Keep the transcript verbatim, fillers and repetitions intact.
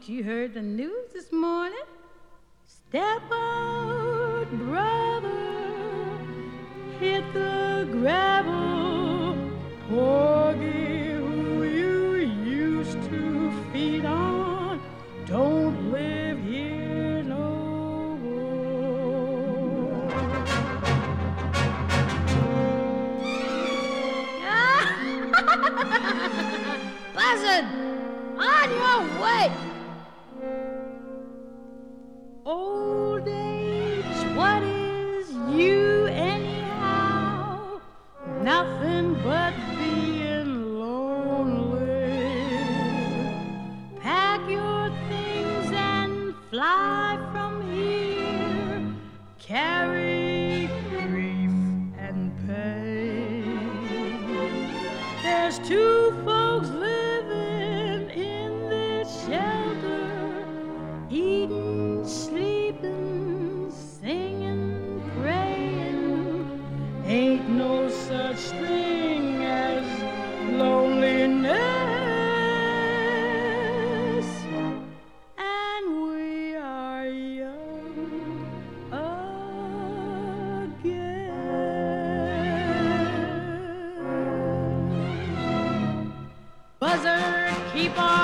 Ain't you heard the news this morning? Step out, brother, hit the gravel. Porgy, who you used to feed on, don't live here no more. Buzzard, on your way. Old age, what is you anyhow? Nothing but being lonely. Pack your things and fly from here. Carry grief and pain. There's two folks living in this shelter, eating, sleeping, singing, praying. Ain't no such thing as loneliness. And we are young again. Buzzard, keep on